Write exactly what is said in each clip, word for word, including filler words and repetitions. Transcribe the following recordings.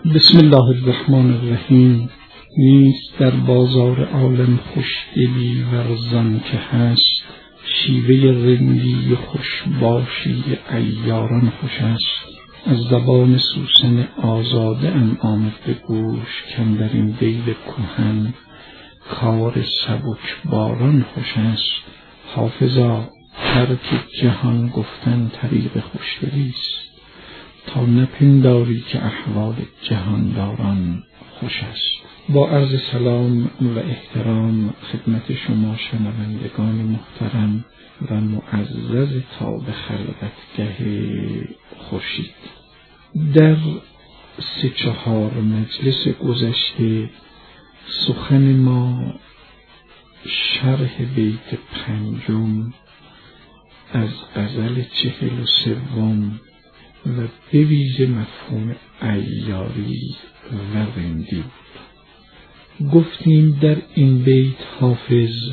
بسم الله الرحمن الرحیم. نیست در بازار عالم خوشدلی ورزان که هست، شیوه رندی خوشباشی عیاران خوش است. از زبان سوسن آزاده ام آمد به گوش، کم در این دیل کهن کار سبک باران خوش است. حافظا ترک جهان گفتن طریق خوشدلی است، تا نپنداری که احوال جهانداران خوش است. با عرض سلام و احترام خدمت شما شنوندگان محترم و معزز تا به خلوتگه خورشید. در سه چهار مجلس گذشته سخن ما شرح بیت پنجم از غزل چهل و سوم و به ویژه مفهوم عیاری و رندی بود. گفتیم در این بیت حافظ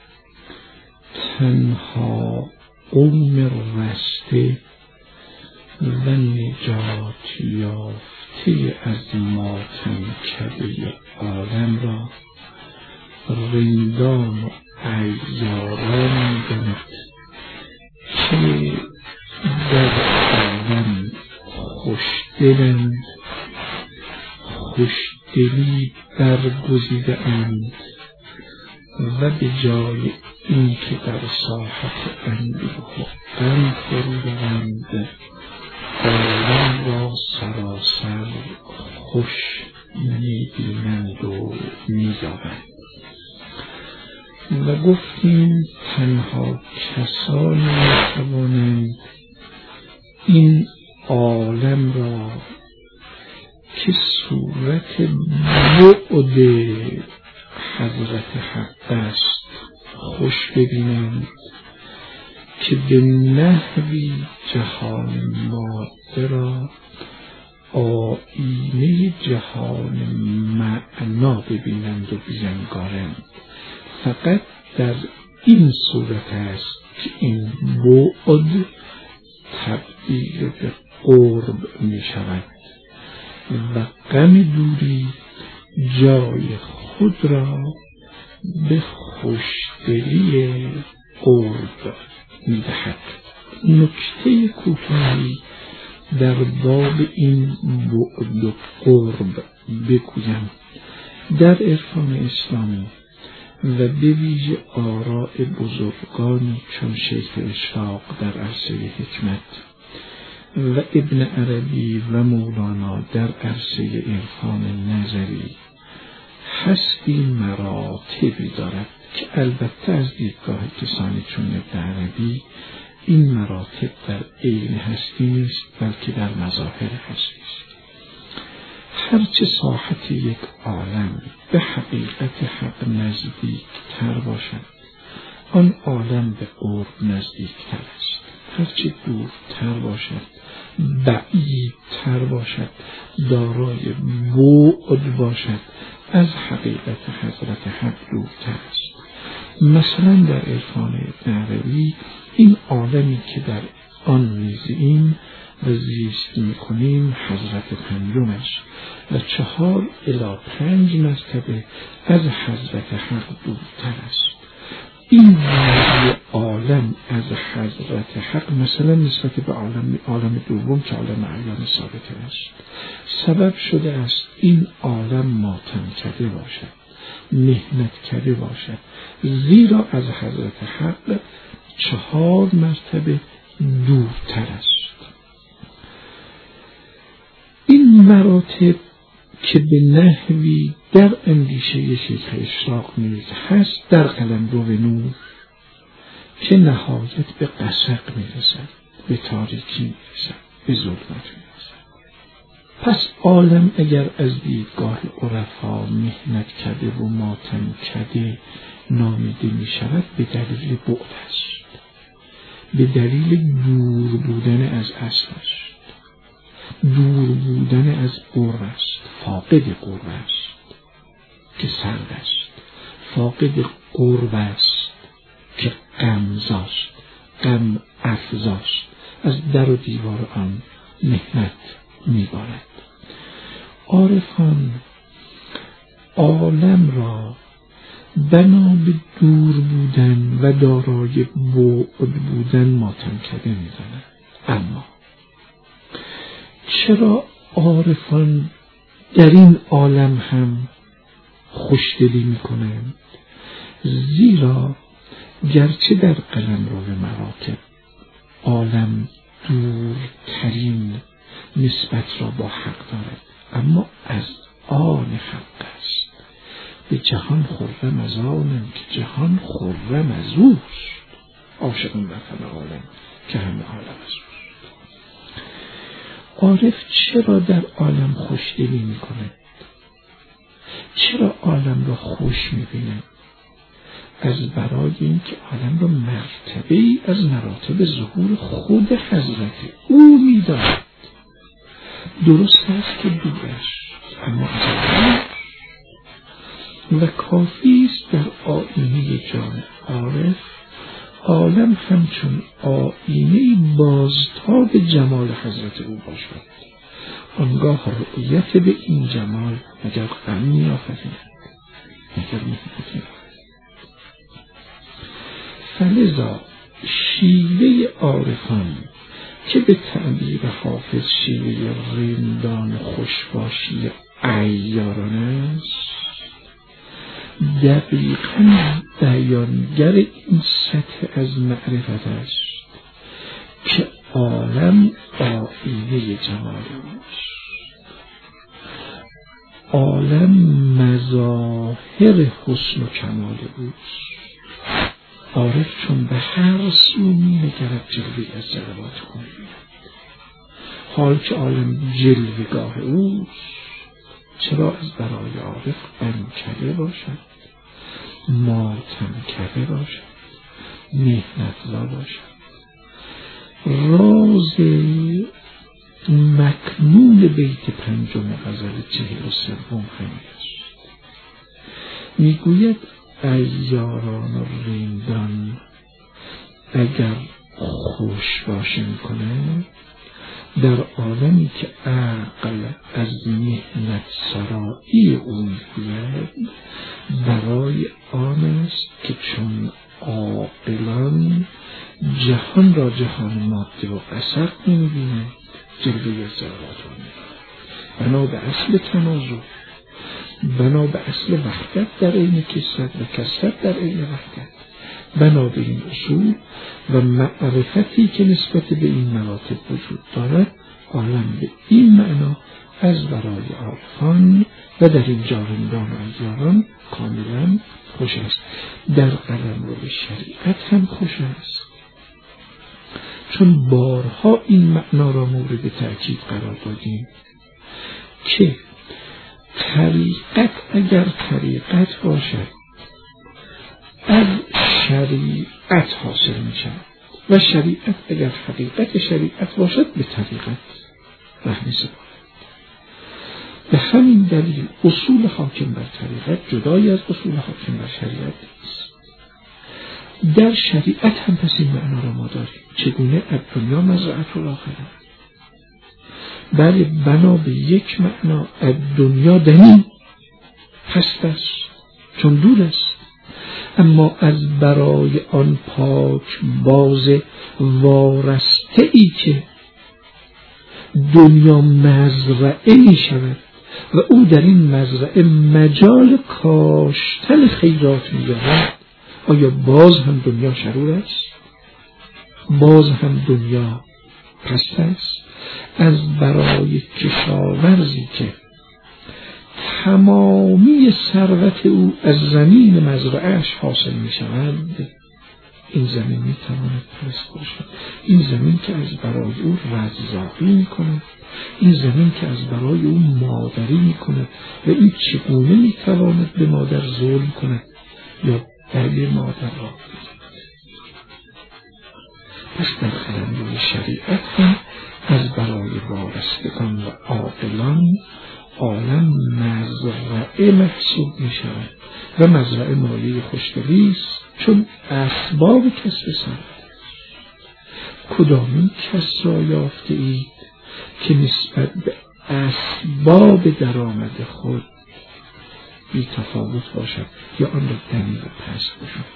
تنها قوم رسته و نجات یافته از ماتم کده عالم را رندان و عیاران داند که در عالم خوشدلند، خوشدلی برگزیده اند و به جای اینکه در ساحت اندوه و غم فرو روند، عالم را سراسر خوش می‌بینند و می‌یابند. و گفتیم تنها کسانی می‌توانند این عالم را که صورت بعد حضرت حق است خوش ببینند، که به نحوی جهان ماده را آیینه جهان معنا ببینند و بینگارند. فقط در این صورت است که این بعد تبدیل به قرب می شود و غم دوری جای خود را به خوشدلی قرب می دهد. نکته کوتاهی در باب این بعد و قرب بگویم. در عرفان اسلامی و به ویژه آراء بزرگانی چون شیخ اشراق در عرصه حکمت و ابن عربی و مولانا در عرصه عرفان نظری هستی مراتبی دارد که البته از دیدگاه کسانی چون ابن عربی این مراتب در عین هستی نیست، بلکه در مظاهر هستی است. هرچه ساحت یک عالم به حقیقت حق نزدیک تر باشد، آن عالم به قرب نزدیک تر است. هرچه دورتر باشد، بعیدتر باشد، دارای بعد باشد، از حقیقت حضرت حق دورتر است. مثلا در عرفان ابن عربی این عالمی که در آن میزیم و زیست میکنیم حضرت پنجمش و چهار الی پنج مرتبه از حضرت حق دورتر است. این بعضی عالم از حضرت حق مثلا نسبت به عالم عالم دوم که عالم عیان ثابت است، سبب شده است این عالم ماتم کده باشد، محنت کده باشد، زیرا از حضرت حق چهار مرتبه دورتر است. این مراتب که به نحوی در اندیشه شیخ اشراق نیز هست در قلمرو نور که نهایت به قسق میرسد، به تاریکی میرسد، به ظلمت میرسد. پس عالم اگر از دیدگاه عرفا محنت کرده و ماتم کرده نامیده می شود، به دلیل بعد است، به دلیل دور بودن از اصل است، دور بودن از قرب است، فاقد قرب است که سرد است، فاقد قرب است که غمزاست، غم افزاست، از در و دیوار آن محنت می‌بارد. عارفان عالم را بنا به دور بودن و دارای بعد بودن ماتم کرده می‌دانند. اما چرا عارفان در این عالم هم خوشدلی می‌کنند؟ زیرا گرچه در قلمرو مراتب عالم دورترین نسبت را با حق دارد، اما از آن حق است. به جهان خرم از آنم که جهان خرم از اوست. عاشق وطن عالم که همه عالم از اوست. عارف چرا در عالم خوشدلی می‌کند؟ چرا عالم را خوش می‌بیند؟ از برای اینکه عالم را مرتبه ای از مراتب ظهور خود حضرت او می‌داند. درست است که دورش، اما از و کافی است در آینه جان عارف عالم همچون آینه بازتاب جمال حضرت او باشد. آنگاه رؤیت به این جمال مگر غم می‌آفریند، مگر محبت. فلذا شیوه عارفان که به تعبیر حافظ شیوه رندان خوشباشی عیاران است، دقیقاً بیانگر این سطح از معرفت است که عالم آینه جمال اوست. عالم مظاهر حسن و کمال اوست. عارف چون به هر سو می‌نگرد جلوه‌ای از جلوات او می‌بیند. حال که عالم جلوه‌گاه اوست، چرا از برای عارف غم کرده باشد، ماتم کرده باشد، محنت‌زا باشد؟ راز مکنون بیت پنجم غزل چهل و سوم همین است. میگوید عیاران و رندان اگر خوش باشه میکنه در عالمی که عقل از محنت سرایی او میگوید، برای آن است که چون عاقلان جهان را جهان ماده و قصر نمیبینه، جلوه ذرات رو میبینه. بنا به اصل تنازع، بنا به اصل وحدت در عین کثرت و کثرت در عین وحدت، بنا به این اصول و معرفتی که نسبت به این مراتب وجود دارد، عالم به این معنا از برای عارفان و در این رندان و عیاران کاملا خوش است. در قلمرو شریعت هم خوش است، چون بارها این معنا را مورد تأکید قرار دادیم که طریقت اگر طریقت باشد از شریعت حاصل می شود و شریعت اگر حقیقت شریعت باشد به طریقت رهن سپارد. به همین دلیل اصول حاکم بر طریقت جدای از اصول حاکم بر شریعت است. در شریعت هم پس این معنا را ما داریم. چگونه الدنیا مزرعة الاخره؟ بله، بنا به یک معنا الدنیا دنی پست است چون دور است، اما از برای آن پاک باز وارسته ای که دنیا مزرعه می شود و او در این مزرعه مجال کاشتن خیرات می دارد، آیا باز هم دنیا شرور است؟ باز هم دنیا پست است؟ از برای کشاورزی که تمامی ثروت او از زمین مزرعه‌اش حاصل می شود، این زمین می تواند پست باشد. این زمین که از برای او رزاقی می کند، این زمین که از برای او مادری می کند و این چگونه می تواند به مادر ظلم کند یا بله مادر را. پس در قلمرو شریعت هم از برای وارستگان و عاقلان عالم مزرعه محسوب می شود و مزرعه مایه خوشدلی است، چون اسباب کسب ثروت. کدامین کس را یافته اید که نسبت به اسباب درآمد خود بی تفاوت باشد یا آن را دنی و پست باشد.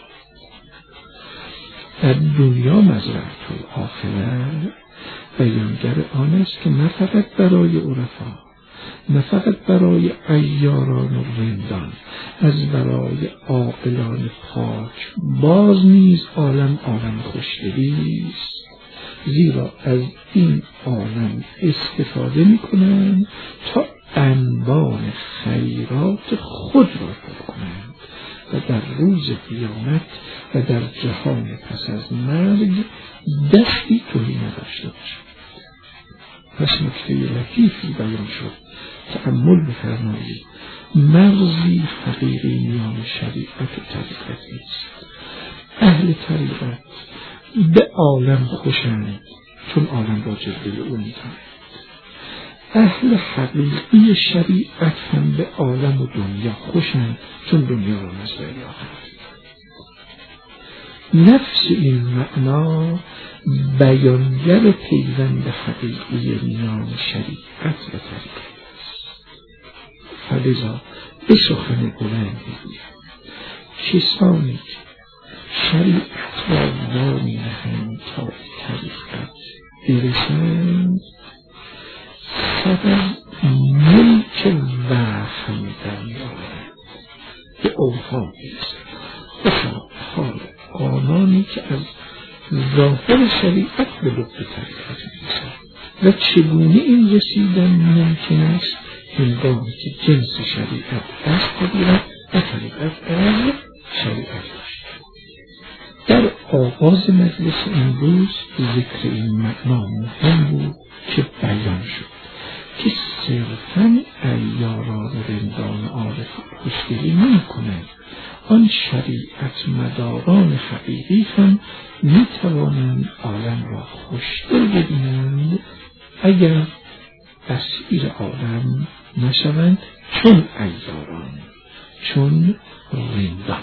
در دنیا مزرعة الآخرة بیانگر آن است که نه فقط برای عرفا، نه فقط برای عیاران و رندان، از برای عاقلان پاک باز نیز عالم عالم خوشدلی است، زیرا از این عالم استفاده می کنند تا انبان خیرات خود را پر کنند و در روز قیامت و در جهان پس از مرگ دستی توهی نداشته باشند. پس نکته لطیفی بیان شد. تأمل بفرمایید. مرزی حقیقی میان شریعت و طریقت نیست. اهل طریقت به عالم خوشند چون عالم را جلوه او می‌دانند. اهل حقیقی شریعت هم به عالم و دنیا خوشند چون دنیا را مزرعه آخرت. نفس این معنا بیانگر پیوند حقیقی میان شریعت و طریقت است. فلذا به سخن بلند میگویم کسانی که شریعت را وامی نهند تا طریقت برسند سبب ملک وهم در میآورند، به اوهام میرسند. حال آنانی که از ظاهر شریعت به لب طریقت میرسند و چگونه این رسیدن ممکن است؟ هنگامی که جنس شریعت از طریقت و طریقت از شریعت باشد. در آغاز مجلس امروز ذکر این معنا مهم بود که بیان شد که صرفاً عیاران و رندان عارف خوشدلی نمی کنند. آن شریعت مداران حقیقی هم می توانند عالم را خوشدل ببینند اگر اسیر عالم نشوند، چون عیاران، چون رندان.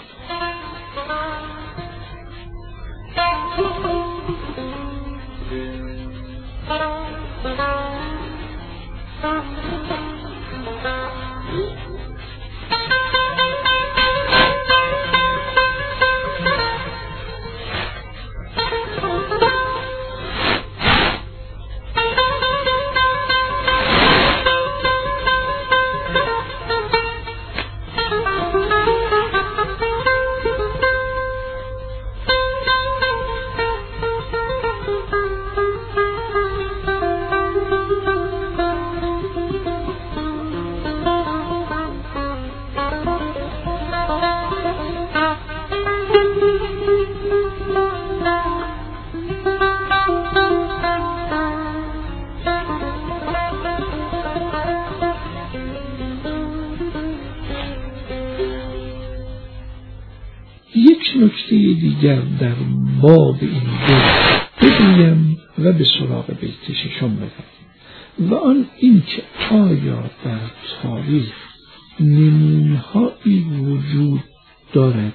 نکته دیگر در باب این بیت بگویم و به سراغ بیت ششم برویم و آن این که آیا در تاریخ نمونه‌هایی وجود دارد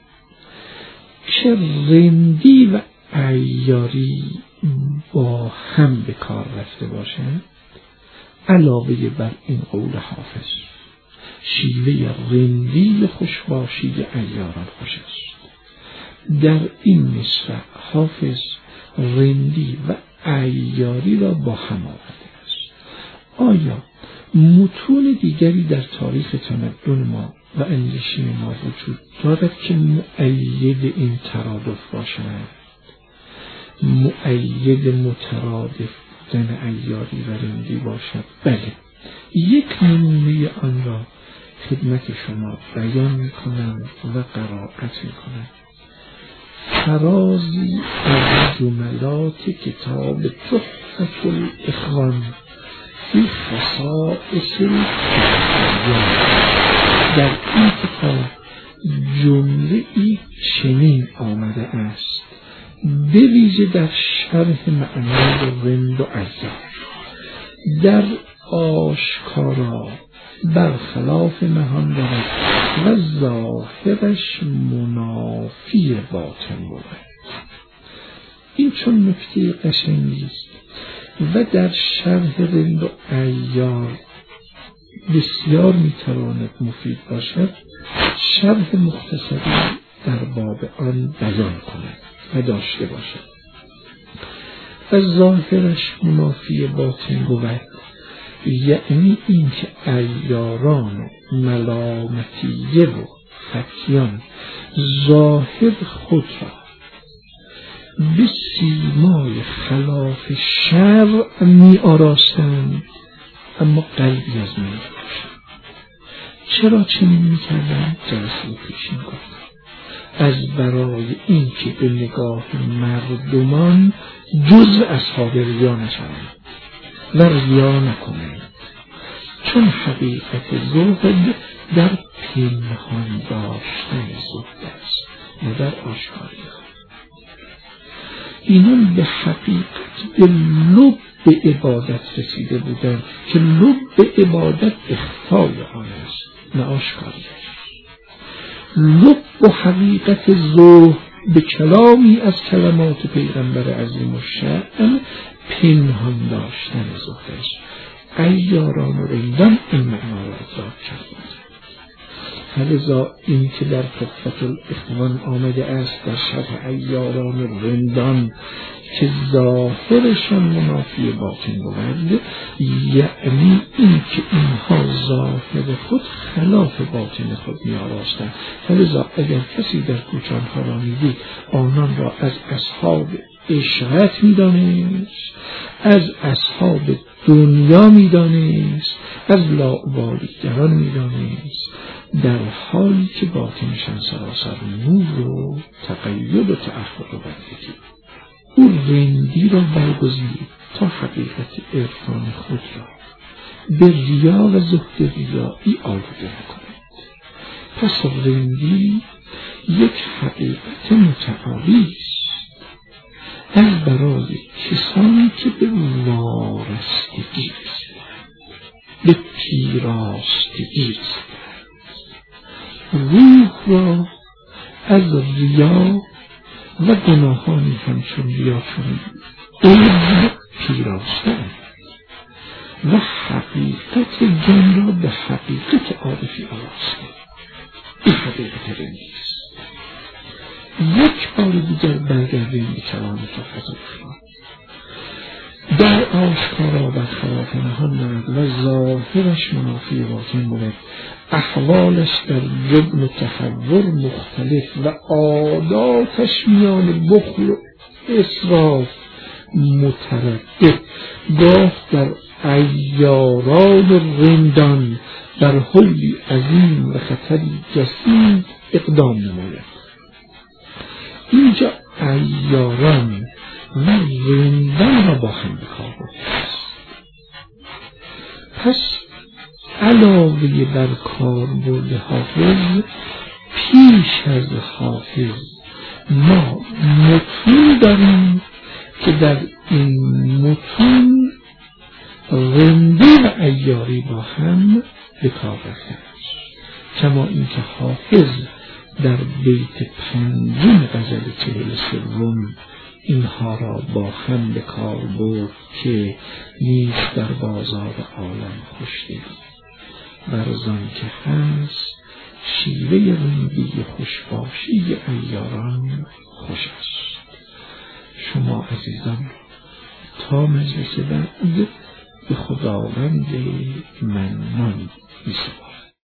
که رندی و عیاری با هم به کار رفته باشند؟ علاوه بر این قول حافظ شیوه رندی خوشباشی عیاران خوش است. در این مصرع حافظ رندی و عیاری را با هم آورده است. آیا متون دیگری در تاریخ تمدن ما و اندیشه ما وجود دارد که مؤید این ترادف باشند؟ مؤید مترادف بودن عیاری و رندی باشد؟ بله، یک نمونه آن را خدمت شما بیان می کنم و قرائت می کنم. فرازی از جملات کتاب تحفة الاخوان فی خصائص الکتابیان. در این کتاب جمله ای چنین آمده است، به ویژه در شرح معنای رند و عیار، در آشکارا برخلاف نهان دارد و ظاهرش منافی باطن بود. این چون نکته قشنگی است و در شرح رند و عیار بسیار میتواند مفید باشد، شرح مختصری در باب آن بیان کند و داشته باشد. و ظاهرش منافی باطن بود، یعنی این که عیاران و ملامتیه و فتیان ظاهر خود را به سیمای خلاف شرع می آراستند، اما قلبی از من داشتند. چرا چنین می کردن؟ جلسه پیشین گفتم، از برای این که به نگاه مردمان جزء اصحاب ریا نشوند و ریا نکنند، چون حقیقت زهد در پنهان داشتن زهد است نه در آشکاری. اینان به حقیقت به لب عبادت رسیده بودند که لب عبادت اخفای آن است نه آشکاری. لب و حقیقت زهد به کلامی از کلمات پیغمبر عظیم الشأن پنهان داشتن زهد است. عیاران و رندان این معنا را ادراک کردند. فلذا این که در تحفة الاخوان آمده است در شرح عیاران و رندان که ظاهرشان منافی باطن بود، یعنی این که اینها ظاهر خود خلاف باطن خود می آراستند. فلذا اگر کسی در کوچه آنها را میدید، آنان را از اصحاب عشرت می دانست، از اصحاب دنیا می دانست، از لاابالیگران می دانست، در حالی که باطنشان سراسر نور و تقید و تأخر و بندگی. او رندی را برگزید تا حقیقت عرفان خود را به ریا و زهد ریایی آلوده نکند. پس رندی یک حقیقت متعالی است از برای کسانی که به وارستگی رسیدند، به پیراستگی رسیدند. روح را از ریا و گناهانی همچون ریا چون علم پیراستند و حقیقت جان را به حقیقت عارفی آراستند. این حقیقت رندی است. یک بار دیگر برگردیم به کلام تحفة الاخوان. در آشکارا برخلاف نهان نمد و ظاهرش منافی باطن بود، احوالش در جبن و تحور مختلف و عاداتش میان بخل و اسراف متردد، گاه در عیاران و رندان در حولی عظیم و خطری جسیم اقدام نماید. اینجا عیاران و رندان را با هم بکار برده است. پس علاوه بر کار برده حافظ، پیش از حافظ ما متون داریم که در این متون رندی و عیاری با هم بکار برده است. کما اینکه حافظ در بیت پنجم غزل چهل سوم اینها را با هم به کار برد که نیست در بازار عالم خوشدلی، ورزان که هست شیوه رندی خوشباشی عیاران خوش است. شما عزیزان تا مجلس بعد به خداوند منان می سپارم.